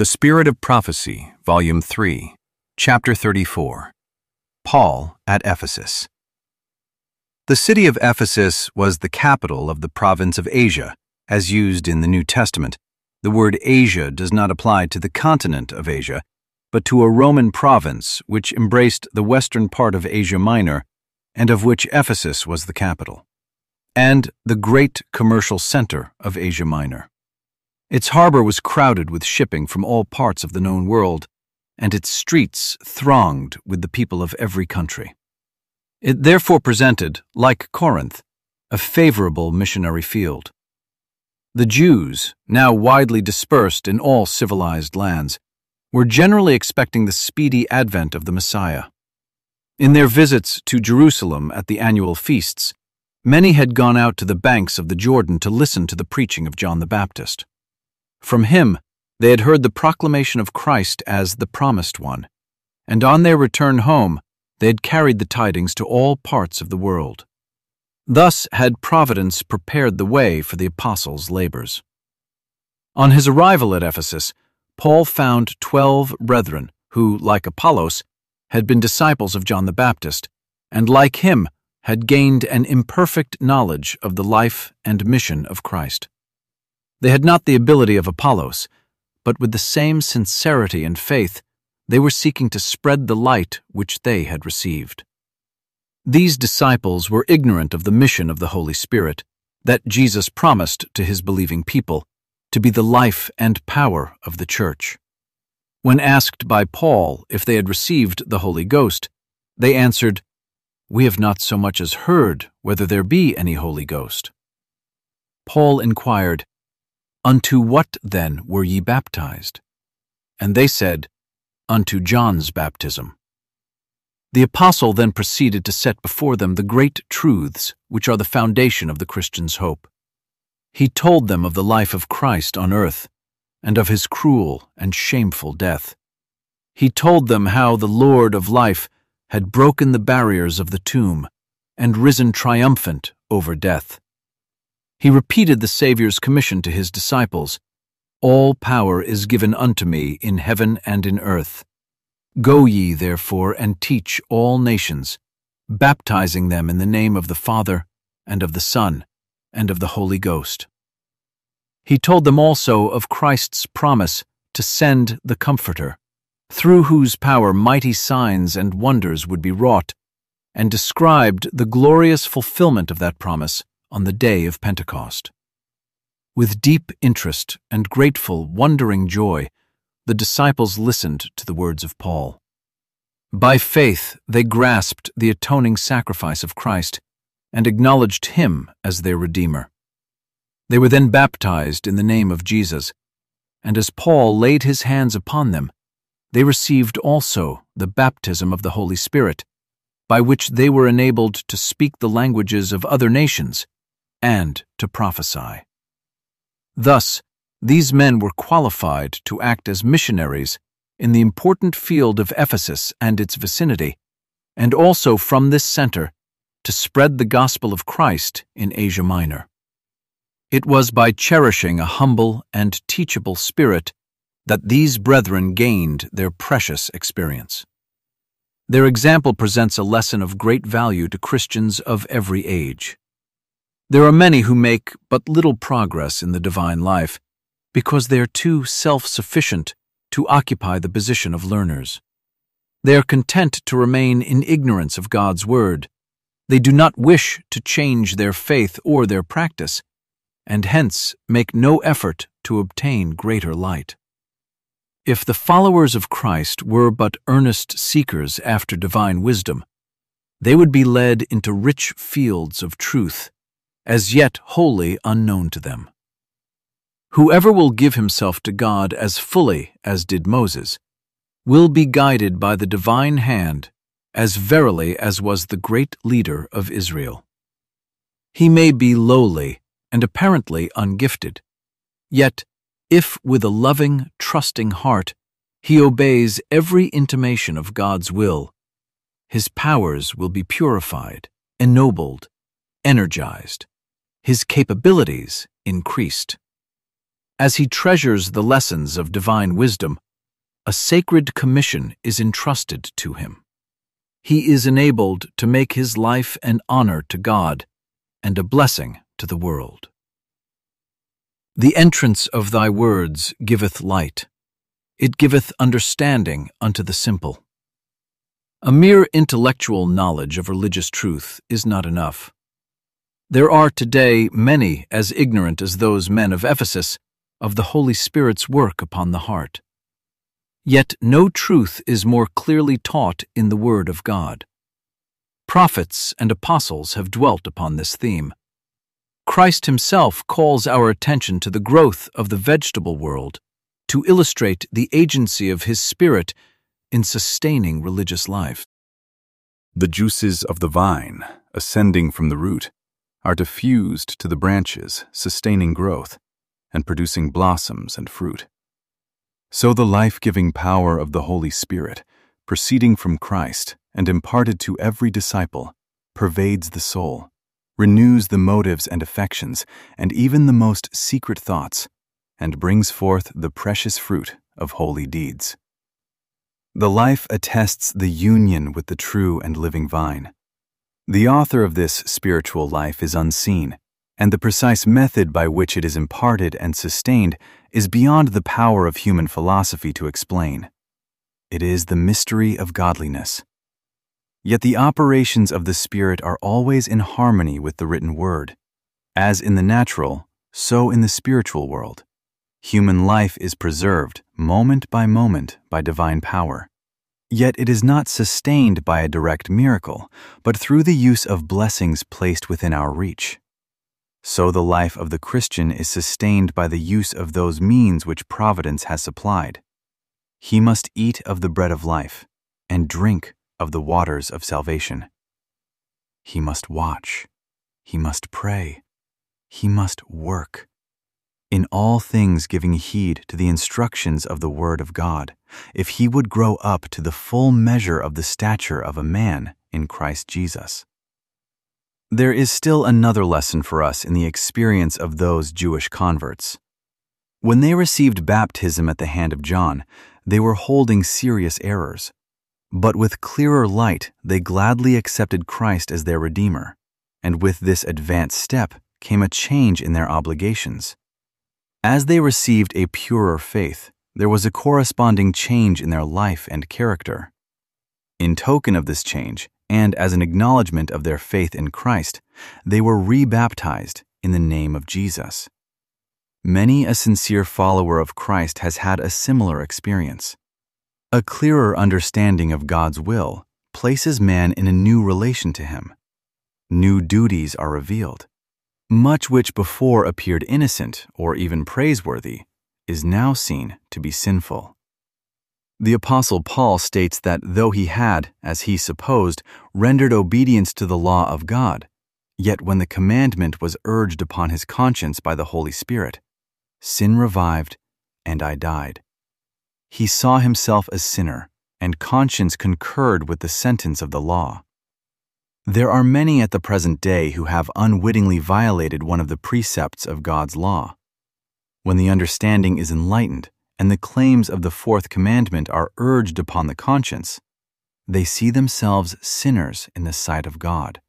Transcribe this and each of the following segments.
The Spirit of Prophecy, Volume 3, Chapter 34. Paul at Ephesus. The city of Ephesus was the capital of the province of Asia, as used in the New Testament. The word Asia does not apply to the continent of Asia, but to a Roman province which embraced the western part of Asia Minor, and of which Ephesus was the capital, and the great commercial center of Asia Minor. Its harbor was crowded with shipping from all parts of the known world, and its streets thronged with the people of every country. It therefore presented, like Corinth, a favorable missionary field. The Jews, now widely dispersed in all civilized lands, were generally expecting the speedy advent of the Messiah. In their visits to Jerusalem at the annual feasts, many had gone out to the banks of the Jordan to listen to the preaching of John the Baptist. From him, they had heard the proclamation of Christ as the Promised One, and on their return home, they had carried the tidings to all parts of the world. Thus had Providence prepared the way for the apostles' labors. On his arrival at Ephesus, Paul found 12 brethren who, like Apollos, had been disciples of John the Baptist, and like him, had gained an imperfect knowledge of the life and mission of Christ. They had not the ability of Apollos, but with the same sincerity and faith, they were seeking to spread the light which they had received. These disciples were ignorant of the mission of the Holy Spirit that Jesus promised to his believing people to be the life and power of the church. When asked by Paul if they had received the Holy Ghost, they answered, "We have not so much as heard whether there be any Holy Ghost." Paul inquired, "Unto what, then, were ye baptized?" And they said, "Unto John's baptism." The apostle then proceeded to set before them the great truths which are the foundation of the Christian's hope. He told them of the life of Christ on earth, and of his cruel and shameful death. He told them how the Lord of life had broken the barriers of the tomb and risen triumphant over death. He repeated the Savior's commission to his disciples, "All power is given unto me in heaven and in earth. Go ye, therefore, and teach all nations, baptizing them in the name of the Father, and of the Son, and of the Holy Ghost." He told them also of Christ's promise to send the Comforter, through whose power mighty signs and wonders would be wrought, and described the glorious fulfillment of that promise on the day of Pentecost. With deep interest and grateful, wondering joy, the disciples listened to the words of Paul. By faith, they grasped the atoning sacrifice of Christ and acknowledged him as their Redeemer. They were then baptized in the name of Jesus, and as Paul laid his hands upon them, they received also the baptism of the Holy Spirit, by which they were enabled to speak the languages of other nations and to prophesy. Thus, these men were qualified to act as missionaries in the important field of Ephesus and its vicinity, and also from this center to spread the gospel of Christ in Asia Minor. It was by cherishing a humble and teachable spirit that these brethren gained their precious experience. Their example presents a lesson of great value to Christians of every age. There are many who make but little progress in the divine life because they are too self-sufficient to occupy the position of learners. They are content to remain in ignorance of God's word. They do not wish to change their faith or their practice, and hence make no effort to obtain greater light. If the followers of Christ were but earnest seekers after divine wisdom, they would be led into rich fields of truth, as yet wholly unknown to them. Whoever will give himself to God as fully as did Moses will be guided by the divine hand as verily as was the great leader of Israel. He may be lowly and apparently ungifted, yet if with a loving, trusting heart he obeys every intimation of God's will, his powers will be purified, ennobled, energized, his capabilities increased. As he treasures the lessons of divine wisdom, a sacred commission is entrusted to him. He is enabled to make his life an honor to God and a blessing to the world. The entrance of thy words giveth light. It giveth understanding unto the simple. A mere intellectual knowledge of religious truth is not enough. There are today many as ignorant as those men of Ephesus of the Holy Spirit's work upon the heart. Yet no truth is more clearly taught in the Word of God. Prophets and apostles have dwelt upon this theme. Christ himself calls our attention to the growth of the vegetable world to illustrate the agency of his Spirit in sustaining religious life. The juices of the vine, ascending from the root, are diffused to the branches, sustaining growth and producing blossoms and fruit. So the life-giving power of the Holy Spirit, proceeding from Christ and imparted to every disciple, pervades the soul, renews the motives and affections, and even the most secret thoughts, and brings forth the precious fruit of holy deeds. The life attests the union with the true and living vine. The author of this spiritual life is unseen, and the precise method by which it is imparted and sustained is beyond the power of human philosophy to explain. It is the mystery of godliness. Yet the operations of the Spirit are always in harmony with the written word. As in the natural, so in the spiritual world. Human life is preserved moment by divine power. Yet it is not sustained by a direct miracle, but through the use of blessings placed within our reach. So the life of the Christian is sustained by the use of those means which Providence has supplied. He must eat of the bread of life and drink of the waters of salvation. He must watch. He must pray. He must work. In all things giving heed to the instructions of the Word of God, if he would grow up to the full measure of the stature of a man in Christ Jesus. There is still another lesson for us in the experience of those Jewish converts. When they received baptism at the hand of John, they were holding serious errors. But with clearer light, they gladly accepted Christ as their Redeemer, and with this advanced step came a change in their obligations. As they received a purer faith, there was a corresponding change in their life and character. In token of this change, and as an acknowledgement of their faith in Christ, they were rebaptized in the name of Jesus. Many a sincere follower of Christ has had a similar experience. A clearer understanding of God's will places man in a new relation to him. New duties are revealed. Much which before appeared innocent or even praiseworthy is now seen to be sinful. The Apostle Paul states that though he had, as he supposed, rendered obedience to the law of God, yet when the commandment was urged upon his conscience by the Holy Spirit, sin revived, and I died. He saw himself a sinner, and conscience concurred with the sentence of the law. There are many at the present day who have unwittingly violated one of the precepts of God's law. When the understanding is enlightened, and the claims of the fourth commandment are urged upon the conscience, they see themselves sinners in the sight of God.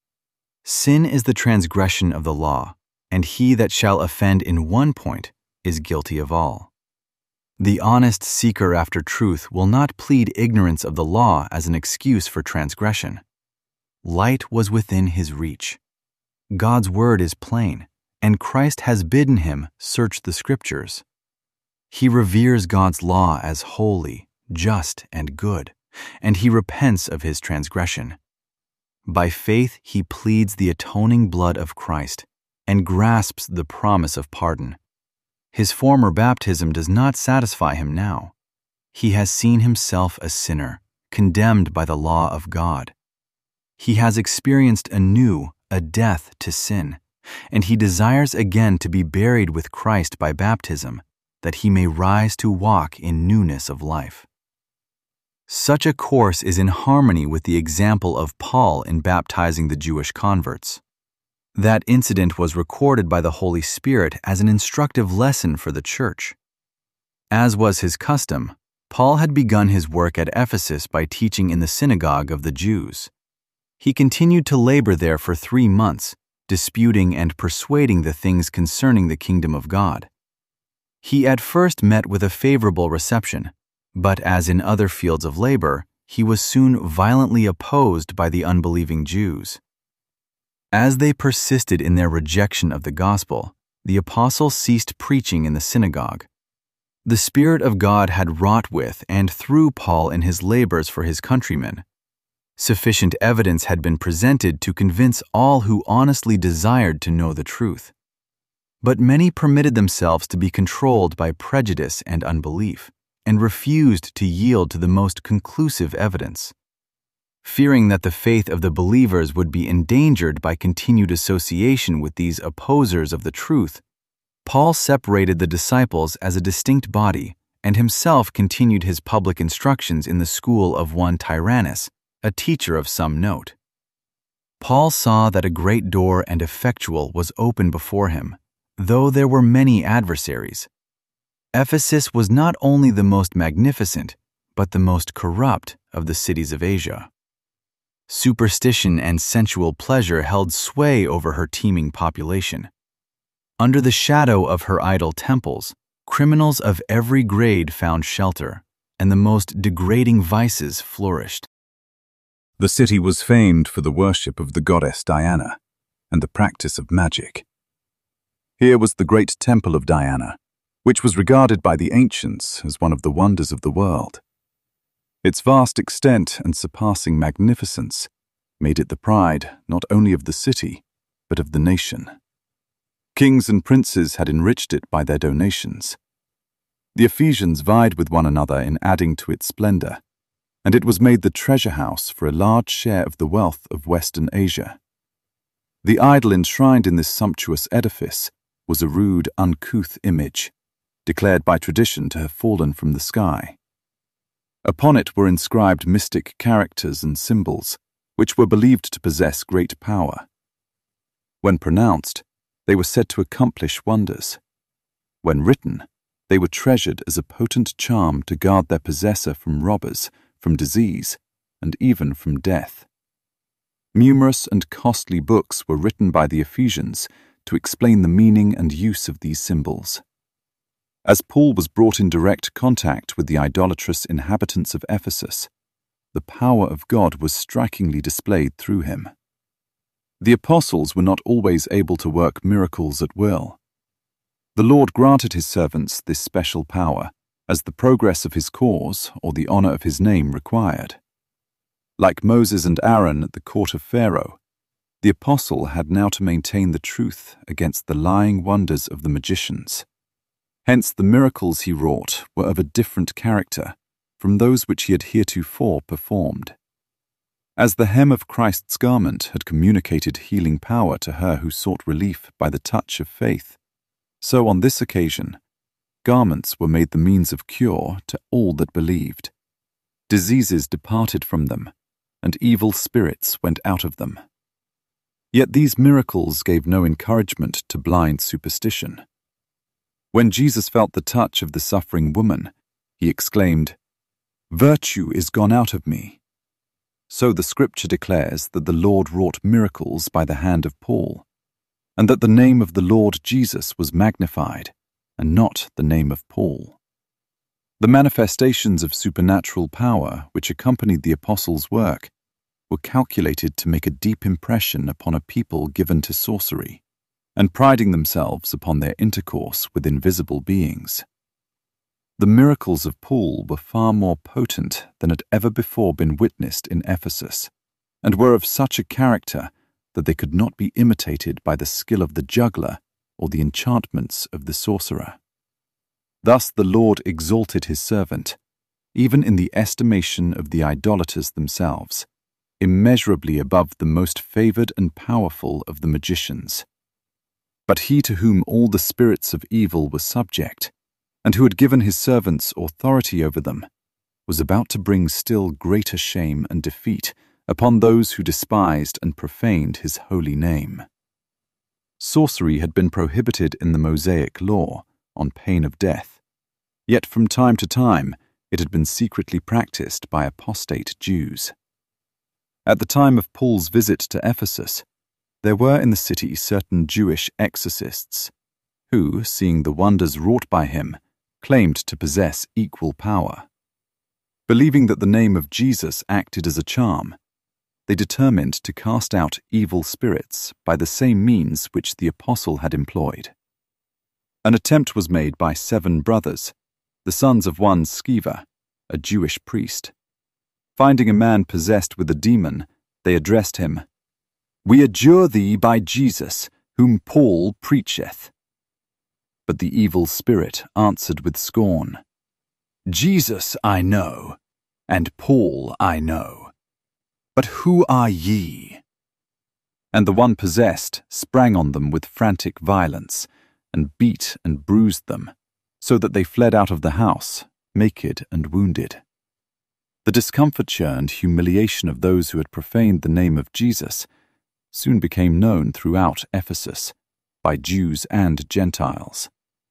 Sin is the transgression of the law, and he that shall offend in one point is guilty of all. The honest seeker after truth will not plead ignorance of the law as an excuse for transgression. Light was within his reach. God's word is plain, and Christ has bidden him search the Scriptures. He reveres God's law as holy, just, and good, and he repents of his transgression. By faith he pleads the atoning blood of Christ and grasps the promise of pardon. His former baptism does not satisfy him now. He has seen himself a sinner, condemned by the law of God. He has experienced anew a death to sin, and he desires again to be buried with Christ by baptism, that he may rise to walk in newness of life. Such a course is in harmony with the example of Paul in baptizing the Jewish converts. That incident was recorded by the Holy Spirit as an instructive lesson for the church. As was his custom, Paul had begun his work at Ephesus by teaching in the synagogue of the Jews. He continued to labor there for 3 months, disputing and persuading the things concerning the kingdom of God. He at first met with a favorable reception, but as in other fields of labor, he was soon violently opposed by the unbelieving Jews. As they persisted in their rejection of the gospel, the apostle ceased preaching in the synagogue. The Spirit of God had wrought with and through Paul in his labors for his countrymen. Sufficient evidence had been presented to convince all who honestly desired to know the truth. But many permitted themselves to be controlled by prejudice and unbelief, and refused to yield to the most conclusive evidence. Fearing that the faith of the believers would be endangered by continued association with these opposers of the truth, Paul separated the disciples as a distinct body and himself continued his public instructions in the school of one Tyrannus, a teacher of some note. Paul saw that a great door and effectual was open before him, though there were many adversaries. Ephesus was not only the most magnificent, but the most corrupt of the cities of Asia. Superstition and sensual pleasure held sway over her teeming population. Under the shadow of her idol temples, criminals of every grade found shelter, and the most degrading vices flourished. The city was famed for the worship of the goddess Diana and the practice of magic. Here was the great temple of Diana, which was regarded by the ancients as one of the wonders of the world. Its vast extent and surpassing magnificence made it the pride not only of the city, but of the nation. Kings and princes had enriched it by their donations. The Ephesians vied with one another in adding to its splendor, and it was made the treasure house for a large share of the wealth of Western Asia. The idol enshrined in this sumptuous edifice was a rude, uncouth image, declared by tradition to have fallen from the sky. Upon it were inscribed mystic characters and symbols, which were believed to possess great power. When pronounced, they were said to accomplish wonders. When written, they were treasured as a potent charm to guard their possessor from robbers, from disease, and even from death. Numerous and costly books were written by the Ephesians to explain the meaning and use of these symbols. As Paul was brought in direct contact with the idolatrous inhabitants of Ephesus, the power of God was strikingly displayed through him. The apostles were not always able to work miracles at will. The Lord granted his servants this special power as the progress of his cause or the honor of his name required. Like Moses and Aaron at the court of Pharaoh, the apostle had now to maintain the truth against the lying wonders of the magicians. Hence the miracles he wrought were of a different character from those which he had heretofore performed. As the hem of Christ's garment had communicated healing power to her who sought relief by the touch of faith, so on this occasion, garments were made the means of cure to all that believed. Diseases departed from them, and evil spirits went out of them. Yet these miracles gave no encouragement to blind superstition. When Jesus felt the touch of the suffering woman, he exclaimed, "Virtue is gone out of me." So the scripture declares that the Lord wrought miracles by the hand of Paul, and that the name of the Lord Jesus was magnified, and not the name of Paul. The manifestations of supernatural power which accompanied the apostles' work were calculated to make a deep impression upon a people given to sorcery, and priding themselves upon their intercourse with invisible beings. The miracles of Paul were far more potent than had ever before been witnessed in Ephesus, and were of such a character that they could not be imitated by the skill of the juggler or the enchantments of the sorcerer. Thus the Lord exalted his servant, even in the estimation of the idolaters themselves, immeasurably above the most favored and powerful of the magicians. But he to whom all the spirits of evil were subject, and who had given his servants authority over them, was about to bring still greater shame and defeat upon those who despised and profaned his holy name. Sorcery had been prohibited in the Mosaic law on pain of death, yet from time to time it had been secretly practiced by apostate Jews. At the time of Paul's visit to Ephesus, there were in the city certain Jewish exorcists who, seeing the wonders wrought by him, claimed to possess equal power. Believing that the name of Jesus acted as a charm, they determined to cast out evil spirits by the same means which the apostle had employed. An attempt was made by 7 brothers, the sons of one Sceva, a Jewish priest. Finding a man possessed with a demon, they addressed him, "We adjure thee by Jesus, whom Paul preacheth." But the evil spirit answered with scorn, "Jesus I know, and Paul I know. But who are ye?" And the one possessed sprang on them with frantic violence, and beat and bruised them, so that they fled out of the house, naked and wounded. The discomfiture and humiliation of those who had profaned the name of Jesus soon became known throughout Ephesus, by Jews and Gentiles.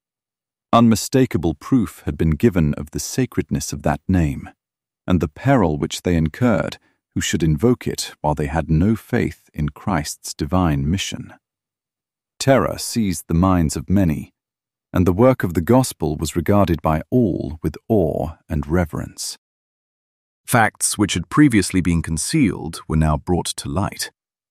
Unmistakable proof had been given of the sacredness of that name, and the peril which they incurred who should invoke it while they had no faith in Christ's divine mission. Terror seized the minds of many, and the work of the gospel was regarded by all with awe and reverence. Facts which had previously been concealed were now brought to light.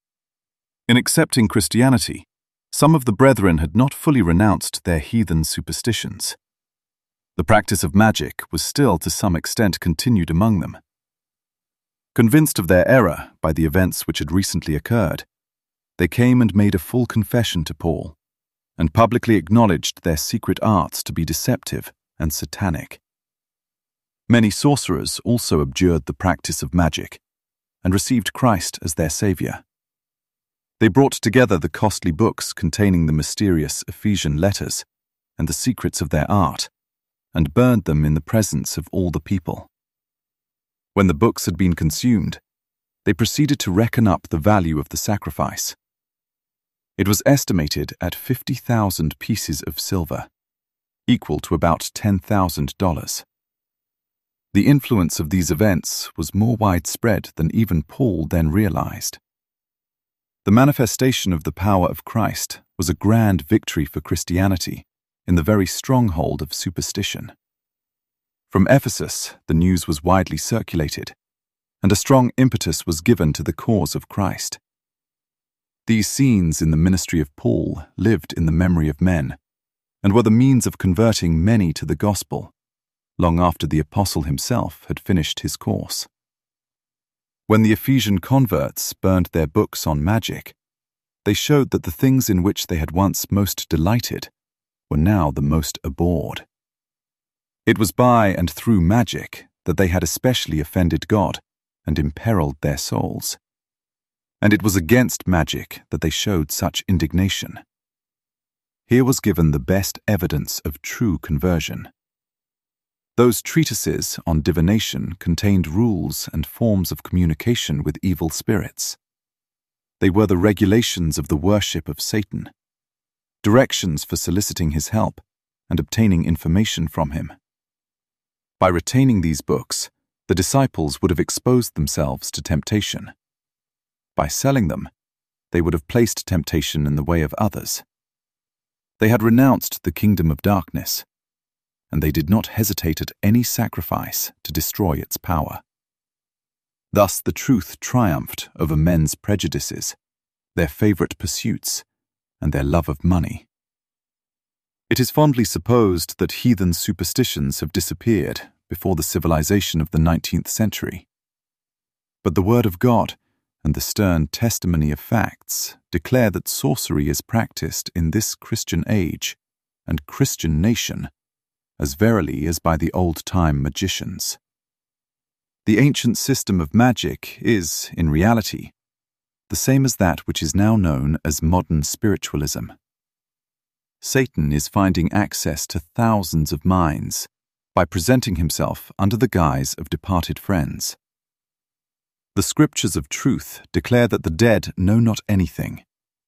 In accepting Christianity, some of the brethren had not fully renounced their heathen superstitions. The practice of magic was still to some extent continued among them. Convinced of their error by the events which had recently occurred, they came and made a full confession to Paul, and publicly acknowledged their secret arts to be deceptive and satanic. Many sorcerers also abjured the practice of magic, and received Christ as their Saviour. They brought together the costly books containing the mysterious Ephesian letters and the secrets of their art, and burned them in the presence of all the people. When the books had been consumed, they proceeded to reckon up the value of the sacrifice. It was estimated at 50,000 pieces of silver, equal to about $10,000. The influence of these events was more widespread than even Paul then realized. The manifestation of the power of Christ was a grand victory for Christianity in the very stronghold of superstition. From Ephesus, the news was widely circulated, and a strong impetus was given to the cause of Christ. These scenes in the ministry of Paul lived in the memory of men, and were the means of converting many to the gospel, long after the apostle himself had finished his course. When the Ephesian converts burned their books on magic, they showed that the things in which they had once most delighted were now the most abhorred. It was by and through magic that they had especially offended God and imperiled their souls. And it was against magic that they showed such indignation. Here was given the best evidence of true conversion. Those treatises on divination contained rules and forms of communication with evil spirits. They were the regulations of the worship of Satan, directions for soliciting his help and obtaining information from him. By retaining these books, the disciples would have exposed themselves to temptation. By selling them, they would have placed temptation in the way of others. They had renounced the kingdom of darkness, and they did not hesitate at any sacrifice to destroy its power. Thus the truth triumphed over men's prejudices, their favorite pursuits, and their love of money. It is fondly supposed that heathen superstitions have disappeared before the civilization of the 19th century. But the Word of God and the stern testimony of facts declare that sorcery is practiced in this Christian age and Christian nation as verily as by the old-time magicians. The ancient system of magic is, in reality, the same as that which is now known as modern spiritualism. Satan is finding access to thousands of minds by presenting himself under the guise of departed friends. The scriptures of truth declare that the dead know not anything.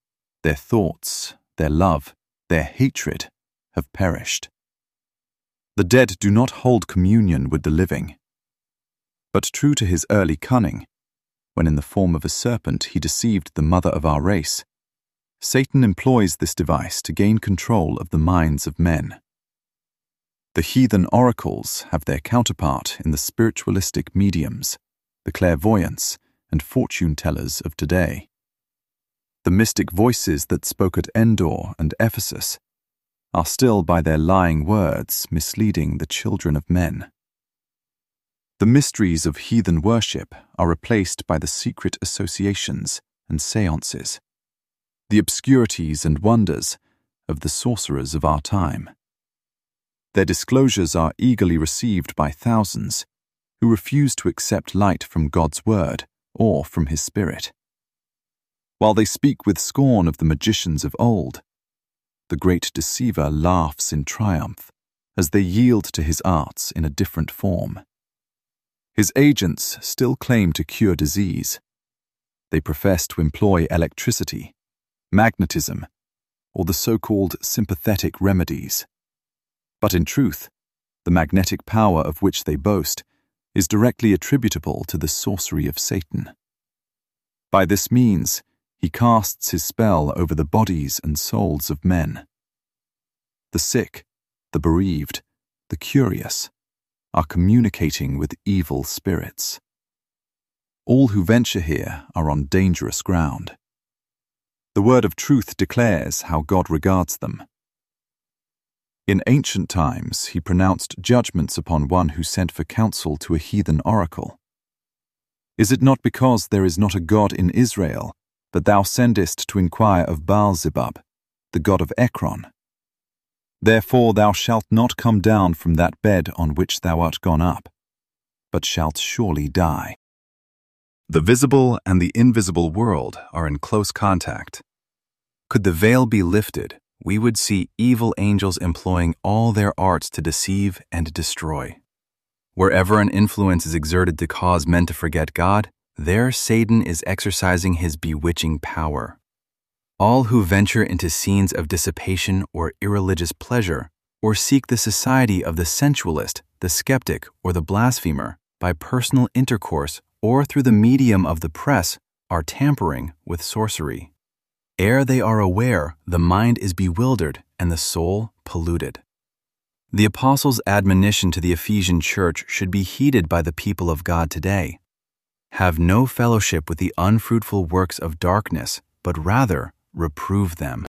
Their thoughts, their love, their hatred have perished. The dead do not hold communion with the living. But true to his early cunning, when in the form of a serpent he deceived the mother of our race, Satan employs this device to gain control of the minds of men. The heathen oracles have their counterpart in the spiritualistic mediums, the clairvoyants and fortune-tellers of today. The mystic voices that spoke at Endor and Ephesus are still by their lying words misleading the children of men. The mysteries of heathen worship are replaced by the secret associations and seances, the obscurities and wonders of the sorcerers of our time. Their disclosures are eagerly received by thousands who refuse to accept light from God's word or from his Spirit. While they speak with scorn of the magicians of old, the great deceiver laughs in triumph as they yield to his arts in a different form. His agents still claim to cure disease. They profess to employ electricity, magnetism, or the so-called sympathetic remedies. But in truth, the magnetic power of which they boast is directly attributable to the sorcery of Satan. By this means, he casts his spell over the bodies and souls of men. The sick, the bereaved, the curious are communicating with evil spirits. All who venture here are on dangerous ground. The word of truth declares how God regards them. In ancient times, he pronounced judgments upon one who sent for counsel to a heathen oracle. Is it not because there is not a God in Israel that thou sendest to inquire of Baal-zebub, the god of Ekron? Therefore thou shalt not come down from that bed on which thou art gone up, but shalt surely die. The visible and the invisible world are in close contact. Could the veil be lifted, we would see evil angels employing all their arts to deceive and destroy. Wherever an influence is exerted to cause men to forget God, there Satan is exercising his bewitching power. All who venture into scenes of dissipation or irreligious pleasure, or seek the society of the sensualist, the skeptic, or the blasphemer, by personal intercourse or through the medium of the press, are tampering with sorcery. Ere they are aware, the mind is bewildered and the soul polluted. The apostles' admonition to the Ephesian church should be heeded by the people of God today. Have no fellowship with the unfruitful works of darkness, but rather reprove them.